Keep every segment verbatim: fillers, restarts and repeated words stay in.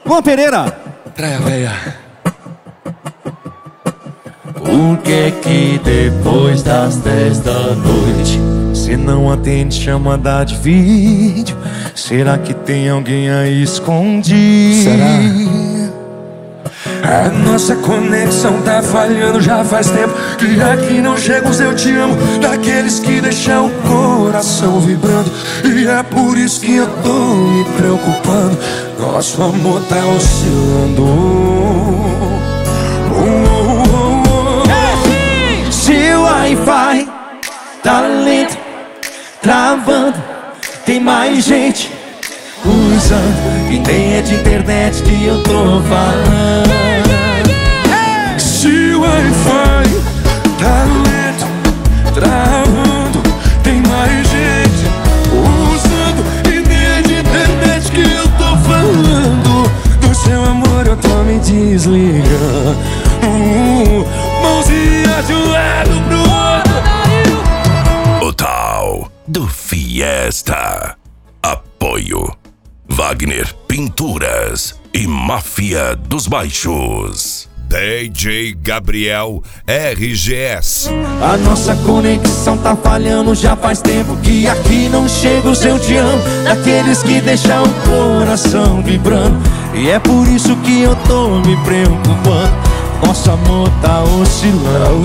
Juan Pereira. Praia Véia. Por que que depois das dez da noite cê não atende chamada de vídeo? Será que tem alguém aí escondido? Será? A nossa conexão tá falhando já faz tempo, que aqui não chega os eu te amo, daqueles que deixam o coração vibrando. E é por isso que eu tô me preocupando, nosso amor tá oscilando. Oh, oh, oh, oh. Se o Wi-Fi tá lento, travando, tem mais gente usando, e nem é de internet que eu tô falando. Se o Wi-Fi tá lento, travando, tem mais gente usando, e nem é de internet que eu tô falando. Do seu amor eu tô me desligando, uh, mãozinha de um lado pro outro. O tal do Fiesta. Apoio Wagner Pinturas e Máfia dos Baixos. D J Gabriel R G S. A nossa conexão tá falhando já faz tempo, que aqui não chega o seu te amo, daqueles que deixam o coração vibrando. E é por isso que eu tô me preocupando, nosso amor tá oscilando.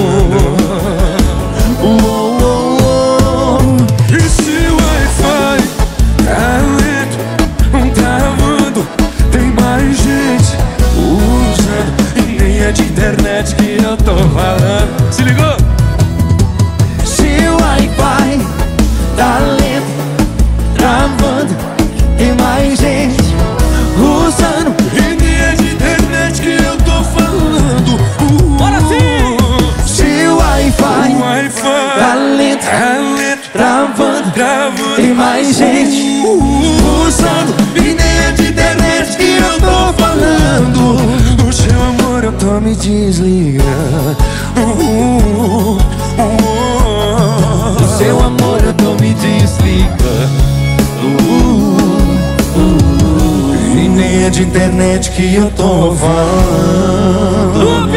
Oh, oh, oh, oh. E se o Wi-Fi tá lento, travando, tem mais gente usando, e nem é de internet que eu tô falando. Se ligou? Se o Wi-Fi tá lento, travando, tem mais gente usando, e nem é de internet que eu tô falando. uh, Bora sim! Se o Wi-Fi O Wi-Fi tá lento, tá lento, travando, travando, tem mais gente usando, e nem é de internet que eu tô falando. do seu amor eu tô me desligando. uh, uh, uh, Do seu amor eu tô me desligando. Uh, uh, uh, e nem é de internet que eu tô falando.